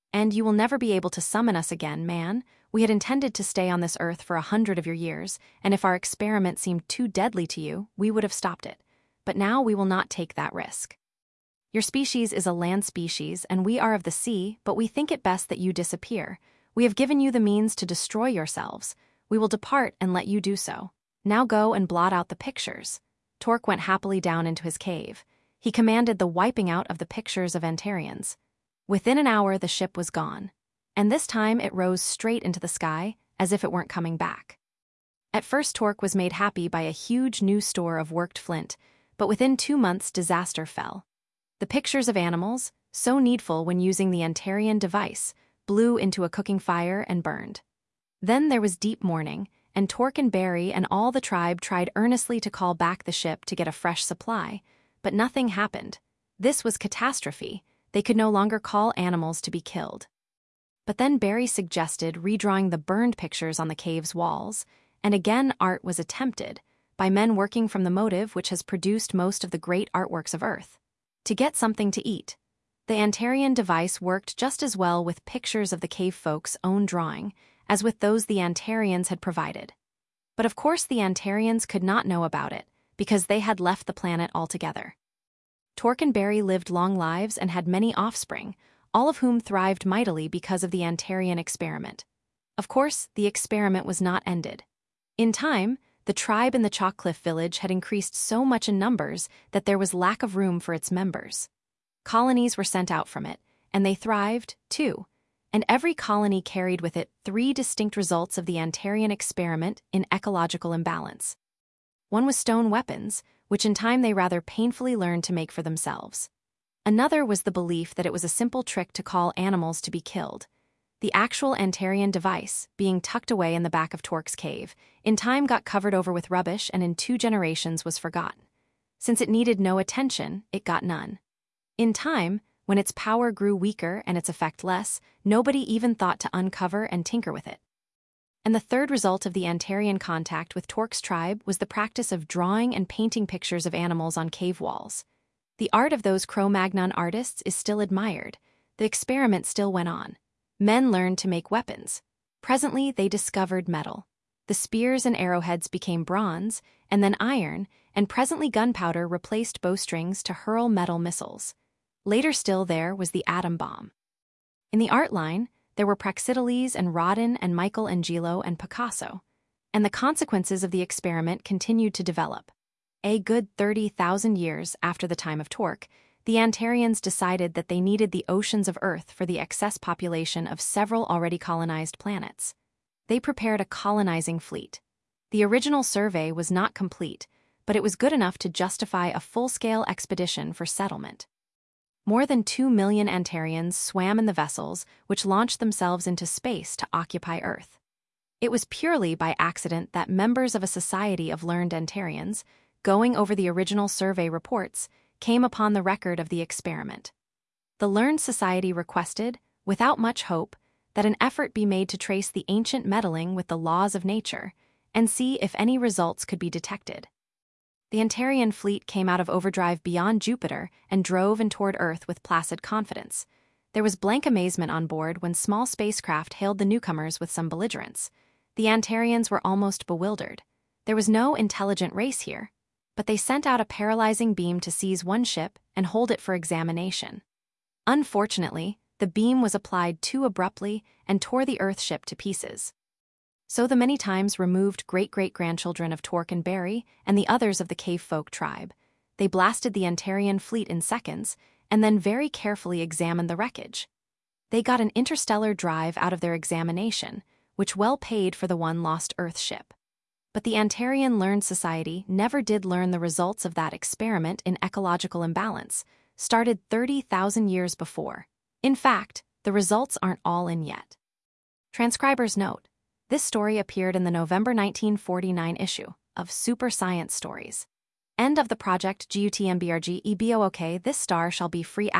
S1: And you will never be able to summon us again, man. We had intended to stay on this earth for 100 of your years, and if our experiment seemed too deadly to you, we would have stopped it. But now we will not take that risk. Your species is a land species, and we are of the sea, but we think it best that you disappear. We have given you the means to destroy yourselves. We will depart and let you do so. Now go and blot out the pictures. Torque went happily down into his cave. He commanded the wiping out of the pictures of Antarians. Within an hour, the ship was gone. And this time it rose straight into the sky, as if it weren't coming back. At first, Torque was made happy by a huge new store of worked flint, but within 2 months disaster fell. The pictures of animals, so needful when using the Antarian device, blew into a cooking fire and burned. Then there was deep mourning, and Torque and Barry and all the tribe tried earnestly to call back the ship to get a fresh supply, but nothing happened. This was catastrophe. They could no longer call animals to be killed. But then Barry suggested redrawing the burned pictures on the cave's walls, and again art was attempted, by men working from the motive which has produced most of the great artworks of Earth: to get something to eat. The Antarian device worked just as well with pictures of the cave folks' own drawing as with those the Antarians had provided. But of course the Antarians could not know about it, because they had left the planet altogether. Torque and Barry lived long lives and had many offspring, all of whom thrived mightily because of the Antarian experiment. Of course, the experiment was not ended. In time, the tribe in the Chalkcliff village had increased so much in numbers that there was lack of room for its members. Colonies were sent out from it, and they thrived, too, and every colony carried with it 3 distinct results of the Antarian experiment in ecological imbalance. One was stone weapons, which in time they rather painfully learned to make for themselves. Another was the belief that it was a simple trick to call animals to be killed. The actual Antarian device, being tucked away in the back of Torque's cave, in time got covered over with rubbish and in 2 generations was forgotten. Since it needed no attention, it got none. In time, when its power grew weaker and its effect less, nobody even thought to uncover and tinker with it. And the third result of the Antarian contact with Torque's tribe was the practice of drawing and painting pictures of animals on cave walls. The art of those Cro-Magnon artists is still admired. The experiment still went on. Men learned to make weapons. Presently, they discovered metal. The spears and arrowheads became bronze, and then iron, and presently gunpowder replaced bowstrings to hurl metal missiles. Later still there was the atom bomb. In the art line, there were Praxiteles and Rodin and Michelangelo and Picasso. And the consequences of the experiment continued to develop. A good 30,000 years after the time of Torque, the Antarians decided that they needed the oceans of Earth for the excess population of several already colonized planets. They prepared a colonizing fleet. The original survey was not complete, but it was good enough to justify a full-scale expedition for settlement. More than 2 million Antarians swam in the vessels, which launched themselves into space to occupy Earth. It was purely by accident that members of a society of learned Antarians, going over the original survey reports, came upon the record of the experiment. The learned society requested, without much hope, that an effort be made to trace the ancient meddling with the laws of nature and see if any results could be detected. The Antarian fleet came out of overdrive beyond Jupiter and drove in toward Earth with placid confidence. There was blank amazement on board when small spacecraft hailed the newcomers with some belligerence. The Antarians were almost bewildered. There was no intelligent race here, but they sent out a paralyzing beam to seize one ship and hold it for examination. Unfortunately, the beam was applied too abruptly and tore the Earth ship to pieces. So the many times removed great-great-grandchildren of Torque and Barry and the others of the cave folk tribe. They blasted the Antarian fleet in seconds and then very carefully examined the wreckage. They got an interstellar drive out of their examination, which well paid for the one lost Earth ship. But the Antarian Learned Society never did learn the results of that experiment in ecological imbalance, started 30,000 years before. In fact, the results aren't all in yet. Transcriber's note: this story appeared in the November 1949 issue of Super Science Stories. End of the project. GUTMBRG EBOOK. This star shall be free ***.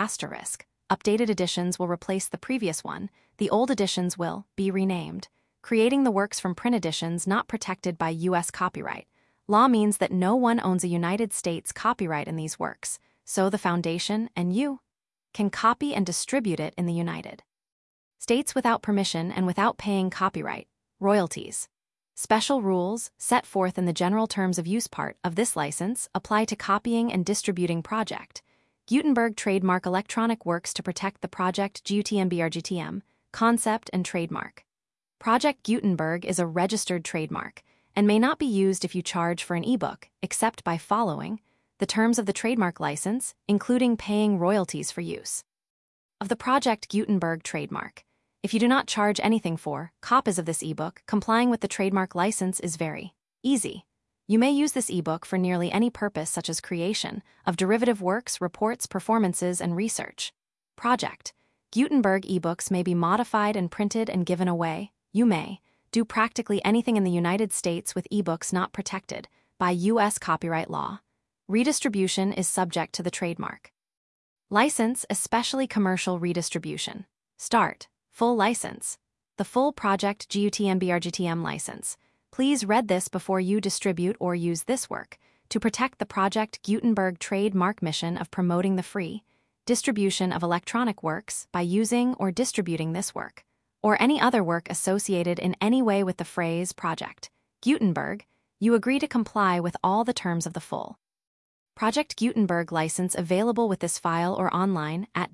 S1: Updated editions will replace the previous one. The old editions will be renamed. Creating the works from print editions not protected by U.S. copyright. Law means that no one owns a United States copyright in these works, so the Foundation and you can copy and distribute it in the United States without permission and without paying copyright, royalties. Special rules, set forth in the general terms of use part of this license, apply to copying and distributing Project Gutenberg trademark electronic works to protect the Project GUTM-BRGTM concept and trademark. Project Gutenberg is a registered trademark and may not be used if you charge for an ebook, except by following the terms of the trademark license, including paying royalties for use of the Project Gutenberg trademark. If you do not charge anything for copies of this ebook, complying with the trademark license is very easy. You may use this ebook for nearly any purpose, such as creation of derivative works, reports, performances, and research. Project Gutenberg ebooks may be modified and printed and given away. You may do practically anything in the United States with ebooks not protected by U.S. copyright law. Redistribution is subject to the trademark license, especially commercial redistribution. Start. Full license. The full Project GUTM-BRGTM license. Please read this before you distribute or use this work to protect the Project Gutenberg trademark mission of promoting the free distribution of electronic works by using or distributing this work, or any other work associated in any way with the phrase Project Gutenberg. You agree to comply with all the terms of the full Project Gutenberg license available with this file or online at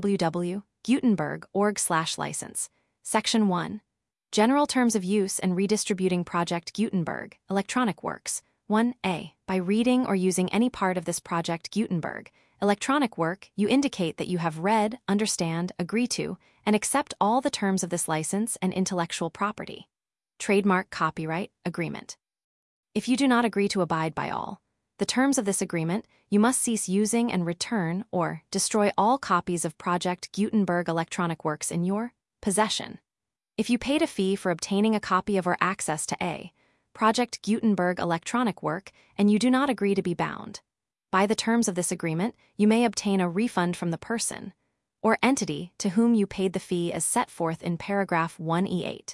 S1: www.gutenberg.org/license. Section 1. General Terms of Use and Redistributing Project Gutenberg Electronic Works. 1a. By reading or using any part of this Project Gutenberg electronic work, you indicate that you have read, understand, agree to, and accept all the terms of this license and intellectual property, trademark, copyright agreement. If you do not agree to abide by all the terms of this agreement, you must cease using and return or destroy all copies of Project Gutenberg electronic works in your possession. If you paid a fee for obtaining a copy of or access to a Project Gutenberg electronic work and you do not agree to be bound by the terms of this agreement, you may obtain a refund from the person or entity to whom you paid the fee as set forth in paragraph 1E8.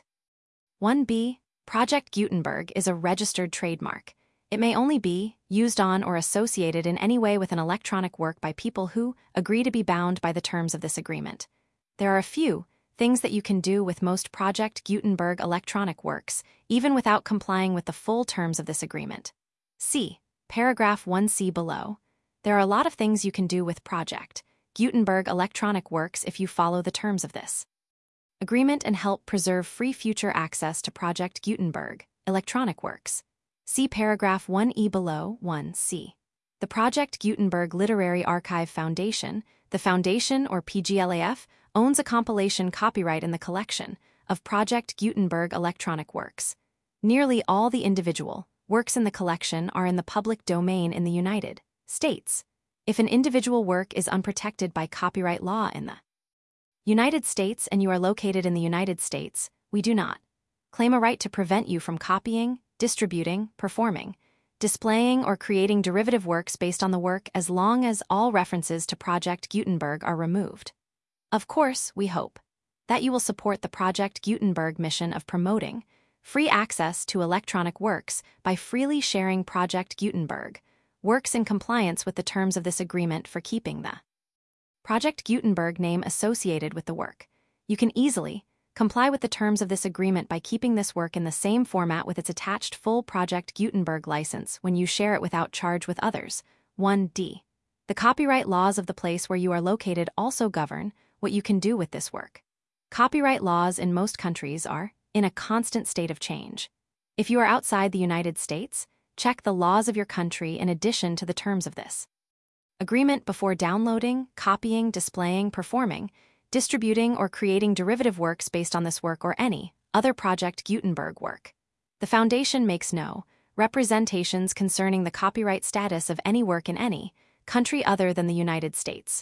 S1: 1b. Project Gutenberg is a registered trademark. It may only be used on or associated in any way with an electronic work by people who agree to be bound by the terms of this agreement. There are a few things that you can do with most Project Gutenberg electronic works, even without complying with the full terms of this agreement. See paragraph 1c below. There are a lot of things you can do with Project Gutenberg electronic works if you follow the terms of this agreement and help preserve free future access to Project Gutenberg electronic works. See paragraph 1e below. 1c. The Project Gutenberg Literary Archive Foundation, the Foundation or PGLAF, owns a compilation copyright in the collection of Project Gutenberg electronic works. Nearly all the individual works in the collection are in the public domain in the United States. If an individual work is unprotected by copyright law in the United States and you are located in the United States, we do not claim a right to prevent you from copying, distributing, performing, displaying, or creating derivative works based on the work as long as all references to Project Gutenberg are removed. Of course, we hope that you will support the Project Gutenberg mission of promoting free access to electronic works by freely sharing Project Gutenberg works in compliance with the terms of this agreement for keeping the Project Gutenberg name associated with the work. You can easily comply with the terms of this agreement by keeping this work in the same format with its attached full Project Gutenberg license when you share it without charge with others. 1d. The copyright laws of the place where you are located also govern what you can do with this work. Copyright laws in most countries are in a constant state of change. If you are outside the United States, check the laws of your country in addition to the terms of this agreement before downloading, copying, displaying, performing, distributing, or creating derivative works based on this work or any other Project Gutenberg work. The Foundation makes no representations concerning the copyright status of any work in any country other than the United States.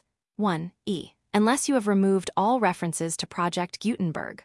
S1: 1e. Unless you have removed all references to Project Gutenberg.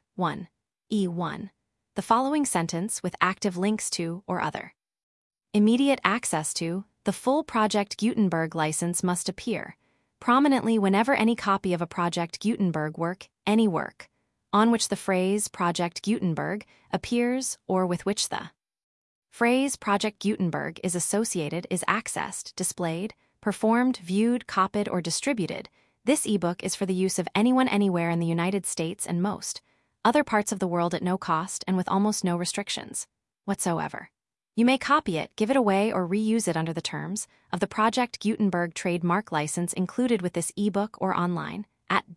S1: 1e1. The following sentence with active links to or other immediate access to the full Project Gutenberg license must appear prominently whenever any copy of a Project Gutenberg work, any work, on which the phrase Project Gutenberg appears or with which the phrase Project Gutenberg is associated is accessed, displayed, performed, viewed, copied, or distributed. This ebook is for the use of anyone anywhere in the United States and most other parts of the world at no cost and with almost no restrictions whatsoever. You may copy it, give it away, or reuse it under the terms of the Project Gutenberg trademark license included with this ebook or online at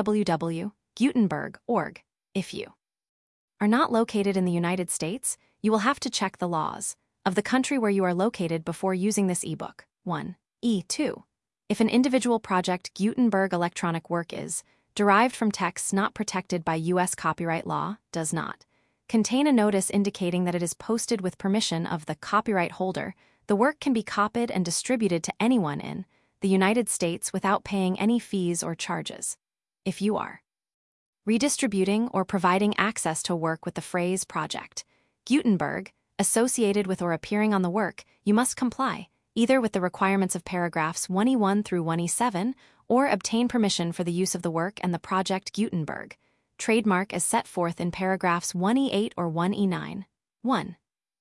S1: www.gutenberg.org. If you are not located in the United States, you will have to check the laws of the country where you are located before using this ebook. 1. E2. If an individual Project Gutenberg electronic work is derived from texts not protected by U.S. copyright law, does not contain a notice indicating that it is posted with permission of the copyright holder, the work can be copied and distributed to anyone in the United States without paying any fees or charges. If you are redistributing or providing access to work with the phrase Project Gutenberg associated with or appearing on the work, you must comply either with the requirements of paragraphs 1E1 through 1E7 or obtain permission for the use of the work and the Project Gutenberg trademark as set forth in paragraphs 1E8 or 1E9. 1.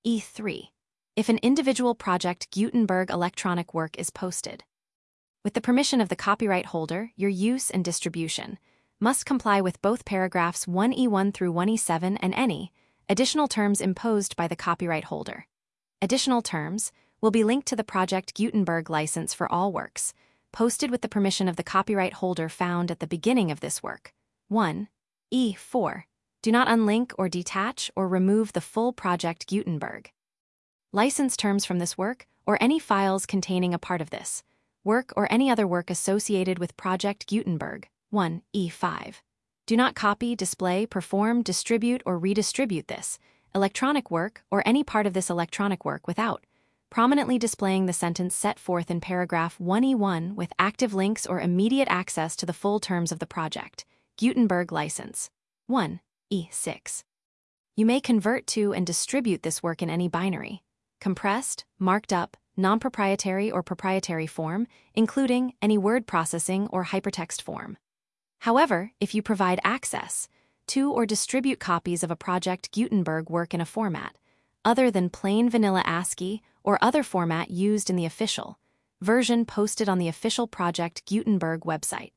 S1: E3. If an individual Project Gutenberg electronic work is posted with the permission of the copyright holder, your use and distribution must comply with both paragraphs 1E1 through 1E7 and any additional terms imposed by the copyright holder. Additional terms will be linked to the Project Gutenberg license for all works posted with the permission of the copyright holder found at the beginning of this work. 1. E4. Do not unlink or detach or remove the full Project Gutenberg license terms from this work or any files containing a part of this work or any other work associated with Project Gutenberg. 1. E5. Do not copy, display, perform, distribute, or redistribute this electronic work or any part of this electronic work without prominently displaying the sentence set forth in paragraph 1E1 with active links or immediate access to the full terms of the Project Gutenberg license. 1. E6. You may convert to and distribute this work in any binary, compressed, marked up, non-proprietary or proprietary form, including any word processing or hypertext form. However, if you provide access to or distribute copies of a Project Gutenberg work in a format other than plain vanilla ASCII or other format used in the official version posted on the official Project Gutenberg website,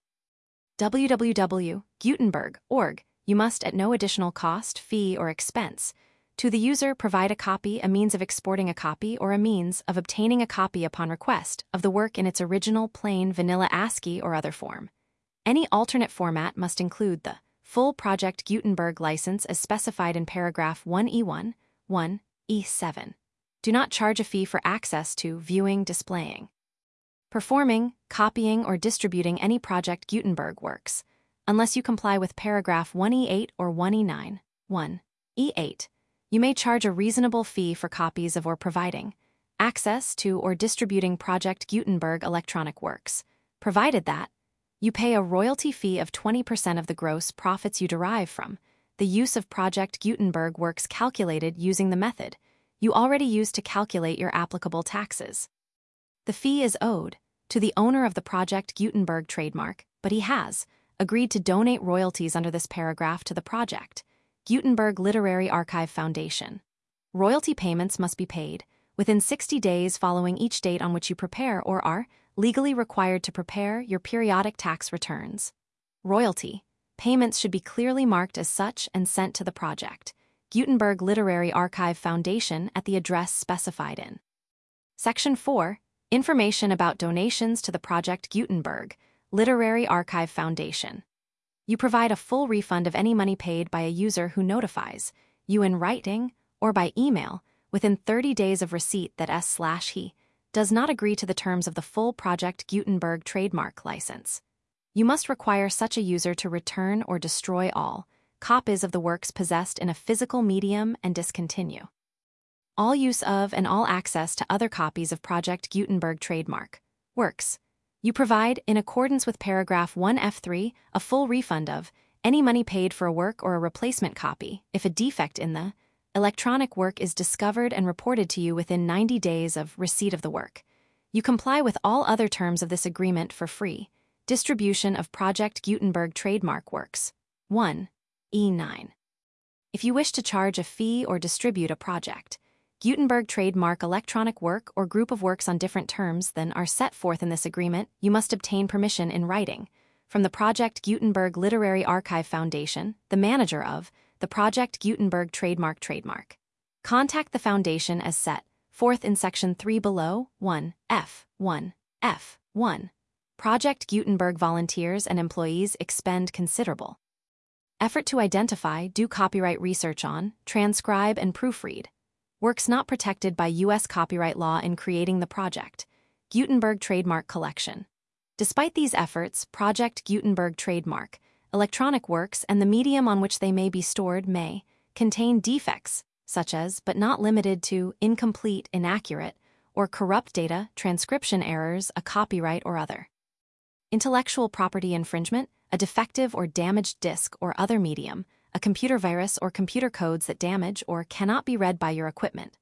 S1: www.gutenberg.org, you must at no additional cost, fee, or expense to the user provide a copy, a means of exporting a copy, or a means of obtaining a copy upon request of the work in its original plain vanilla ASCII or other form. Any alternate format must include the full Project Gutenberg license as specified in paragraph 1E1, 1E7. Do not charge a fee for access to, viewing, displaying, performing, copying, or distributing any Project Gutenberg works, unless you comply with paragraph 1E8 or 1E9. 1E8. You may charge a reasonable fee for copies of or providing access to or distributing Project Gutenberg electronic works, provided that you pay a royalty fee of 20% of the gross profits you derive from the use of Project Gutenberg works calculated using the method you already used to calculate your applicable taxes. The fee is owed to the owner of the Project Gutenberg trademark, but he has agreed to donate royalties under this paragraph to the Project Gutenberg Literary Archive Foundation. Royalty payments must be paid within 60 days following each date on which you prepare or are legally required to prepare your periodic tax returns. Royalty payments should be clearly marked as such and sent to the Project Gutenberg Literary Archive Foundation at the address specified in Section 4, Information about donations to the Project Gutenberg Literary Archive Foundation. You provide a full refund of any money paid by a user who notifies you in writing or by email within 30 days of receipt that S/he does not agree to the terms of the full Project Gutenberg trademark license. You must require such a user to return or destroy all copies of the works possessed in a physical medium and discontinue all use of and all access to other copies of Project Gutenberg trademark works. You provide, in accordance with paragraph 1F3, a full refund of any money paid for a work or a replacement copy if a defect in the electronic work is discovered and reported to you within 90 days of receipt of the work. You comply with all other terms of this agreement for free distribution of Project Gutenberg trademark works. 1E9. If you wish to charge a fee or distribute a Project Gutenberg trademark electronic work or group of works on different terms than are set forth in this agreement, you must obtain permission in writing from the Project Gutenberg Literary Archive Foundation, the manager of the Project Gutenberg Trademark. Contact the foundation as set forth in Section 3 below. 1F. 1F. 1. Project Gutenberg volunteers and employees expend considerable effort to identify, do copyright research on, transcribe, and proofread works not protected by U.S. copyright law in creating the Project Gutenberg Trademark Collection. Despite these efforts, Project Gutenberg Trademark, electronic works and the medium on which they may be stored may contain defects, such as, but not limited to, incomplete, inaccurate, or corrupt data, transcription errors, a copyright or other intellectual property infringement, a defective or damaged disk or other medium, a computer virus or computer codes that damage or cannot be read by your equipment.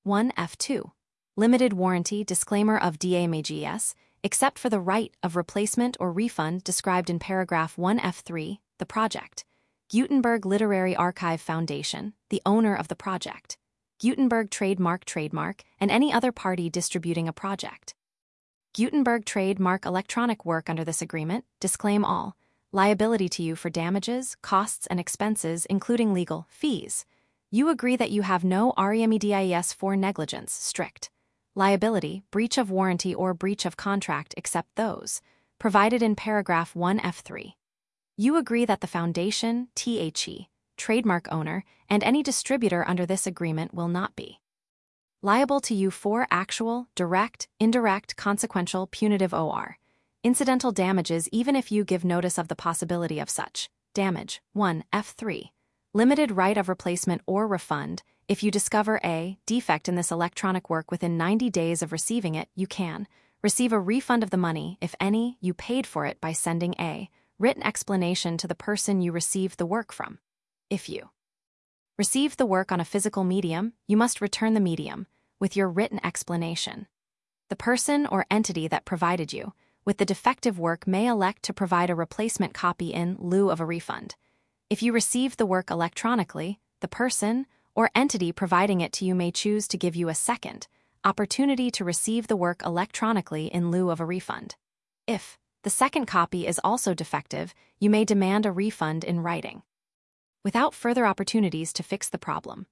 S1: 1F2. Limited warranty disclaimer of DMAGS, except for the right of replacement or refund described in paragraph 1F3, the Project Gutenberg Literary Archive Foundation, the owner of the Project Gutenberg trademark, and any other party distributing a Project Gutenberg trademark electronic work under this agreement, disclaim all liability to you for damages, costs, and expenses, including legal fees. You agree that you have no REMEDIS for negligence, strict liability, breach of warranty, or breach of contract except those provided in paragraph 1F3. You agree that the foundation, THE, trademark owner, and any distributor under this agreement will not be liable to you for actual, direct, indirect, consequential, punitive or incidental damages even if you give notice of the possibility of such damage. 1F3. Limited right of replacement or refund. If you discover a defect in this electronic work within 90 days of receiving it, you can receive a refund of the money, if any, you paid for it by sending a written explanation to the person you received the work from. If you received the work on a physical medium, you must return the medium with your written explanation. The person or entity that provided you with the defective work may elect to provide a replacement copy in lieu of a refund. If you received the work electronically, the person or entity providing it to you may choose to give you a second opportunity to receive the work electronically in lieu of a refund. If the second copy is also defective, you may demand a refund in writing without further opportunities to fix the problem.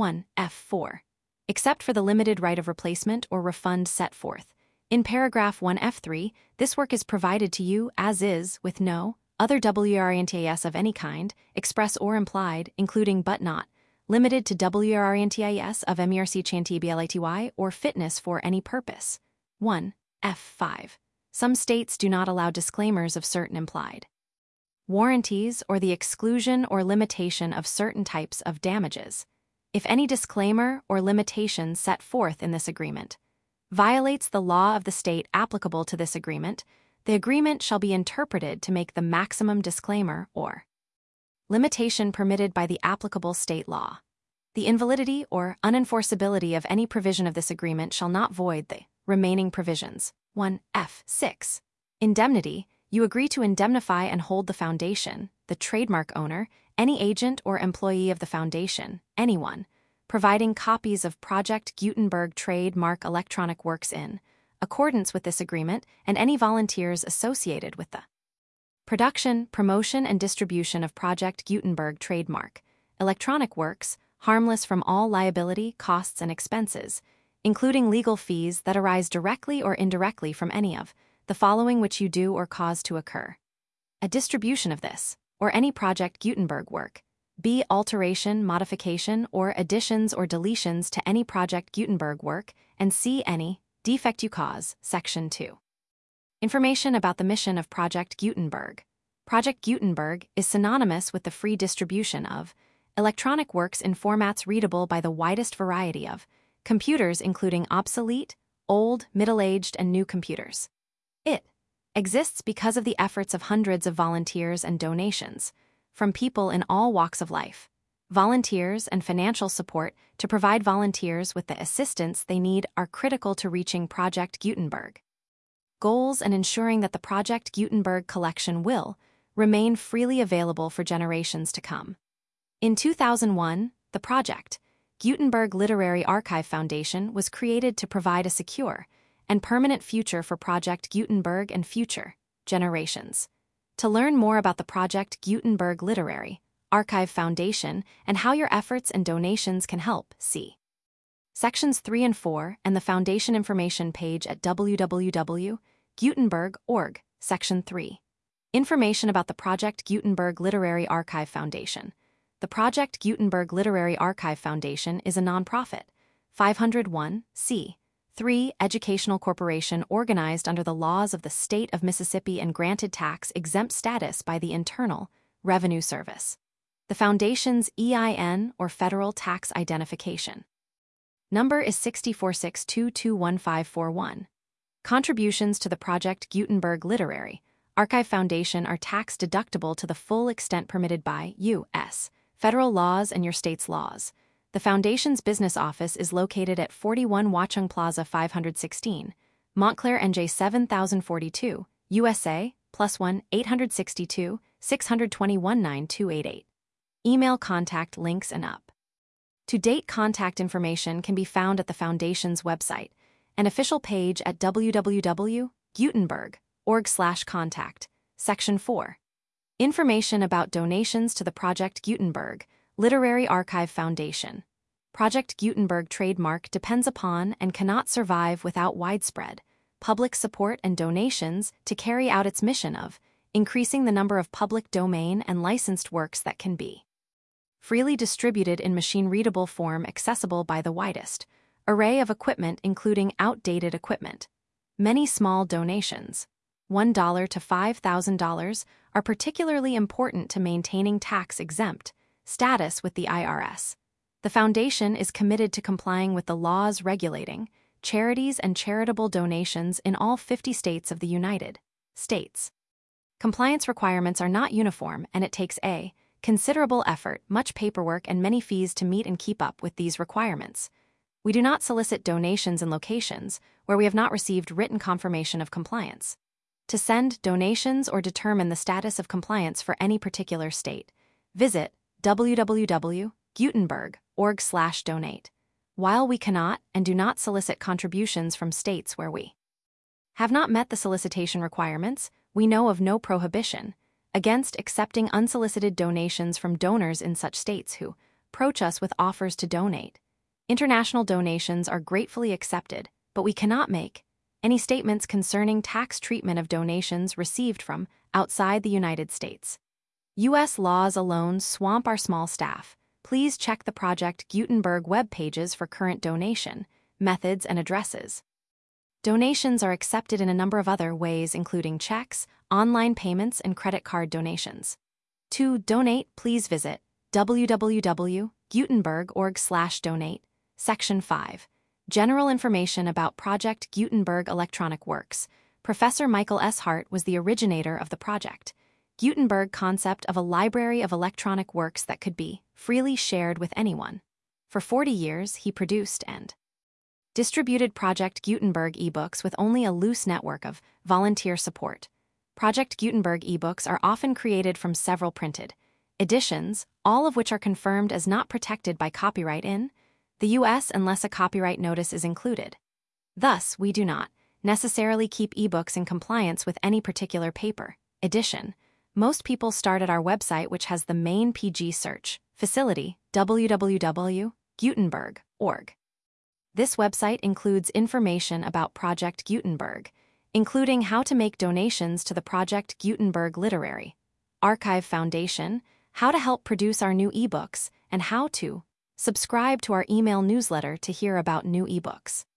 S1: 1F4. Except for the limited right of replacement or refund set forth in paragraph 1F3, this work is provided to you as is, with no other WRNTIS of any kind, express or implied, including but not limited to WRNTIS of MERC CHANTBLATY or fitness for any purpose. 1F5. Some states do not allow disclaimers of certain implied warranties or the exclusion or limitation of certain types of damages. If any disclaimer or limitation set forth in this agreement violates the law of the state applicable to this agreement, the agreement shall be interpreted to make the maximum disclaimer or limitation permitted by the applicable state law. The invalidity or unenforceability of any provision of this agreement shall not void the remaining provisions. 1F6. Indemnity. You agree to indemnify and hold the foundation, the trademark owner, any agent or employee of the foundation, anyone, providing copies of Project Gutenberg trademark electronic works in accordance with this agreement, and any volunteers associated with the production, promotion, and distribution of Project Gutenberg trademark electronic works, harmless from all liability, costs, and expenses, including legal fees that arise directly or indirectly from any of the following which you do or cause to occur: a distribution of this, or any Project Gutenberg work, b. alteration, modification, or additions or deletions to any Project Gutenberg work, and c. any defect you cause. Section 2. Information about the mission of Project Gutenberg. Project Gutenberg is synonymous with the free distribution of electronic works in formats readable by the widest variety of computers, including obsolete, old, middle-aged, and new computers. It exists because of the efforts of hundreds of volunteers and donations from people in all walks of life. Volunteers and financial support to provide volunteers with the assistance they need are critical to reaching Project Gutenberg goals and ensuring that the Project Gutenberg collection will remain freely available for generations to come. In 2001, the Project Gutenberg Literary Archive Foundation was created to provide a secure and permanent future for Project Gutenberg and future generations. To learn more about the Project Gutenberg Literary Archive Foundation and how your efforts and donations can help, see Sections 3 and 4 and the Foundation information page at www.gutenberg.org, Section 3. Information about the Project Gutenberg Literary Archive Foundation. The Project Gutenberg Literary Archive Foundation is a nonprofit, 501(c)(3) educational corporation organized under the laws of the state of Mississippi and granted tax-exempt status by the Internal Revenue Service. The Foundation's EIN, or Federal Tax Identification number, is 646221541. Contributions to the Project Gutenberg Literary Archive Foundation are tax-deductible to the full extent permitted by U.S. federal laws and your state's laws. The Foundation's business office is located at 41 Watchung Plaza 516, Montclair, NJ 7042, USA, +1 862 621 9288. Email contact links and up-to-date contact information can be found at the Foundation's website, an official page at www.gutenberg.org/contact, Section 4. Information about donations to the Project Gutenberg Literary Archive Foundation. Project Gutenberg trademark depends upon and cannot survive without widespread public support and donations to carry out its mission of increasing the number of public domain and licensed works that can be freely distributed in machine-readable form accessible by the widest array of equipment, including outdated equipment. Many small donations, $1 to $5,000, are particularly important to maintaining tax-exempt status with the IRS. The Foundation is committed to complying with the laws regulating charities and charitable donations in all 50 states of the United States. Compliance requirements are not uniform, and it takes considerable effort, much paperwork, and many fees to meet and keep up with these requirements. We do not solicit donations in locations where we have not received written confirmation of compliance. To send donations or determine the status of compliance for any particular state, visit www.gutenberg.org/donate. While we cannot and do not solicit contributions from states where we have not met the solicitation requirements, we know of no prohibition against accepting unsolicited donations from donors in such states who approach us with offers to donate. International donations are gratefully accepted, but we cannot make any statements concerning tax treatment of donations received from outside the United States. U.S. laws alone swamp our small staff. Please check the Project Gutenberg web pages for current donation methods and addresses. Donations are accepted in a number of other ways, including checks, online payments, and credit card donations. To donate, please visit www.gutenberg.org/donate, Section 5. General information about Project Gutenberg electronic works. Professor Michael S. Hart was the originator of the Project Gutenberg concept of a library of electronic works that could be freely shared with anyone. For 40 years, he produced and distributed Project Gutenberg ebooks with only a loose network of volunteer support. Project Gutenberg ebooks are often created from several printed editions, all of which are confirmed as not protected by copyright in the U.S. unless a copyright notice is included. Thus, we do not necessarily keep ebooks in compliance with any particular paper edition. Most people start at our website, which has the main PG search facility, www.gutenberg.org. This website includes information about Project Gutenberg, including how to make donations to the Project Gutenberg Literary Archive Foundation, how to help produce our new ebooks, and how to subscribe to our email newsletter to hear about new ebooks.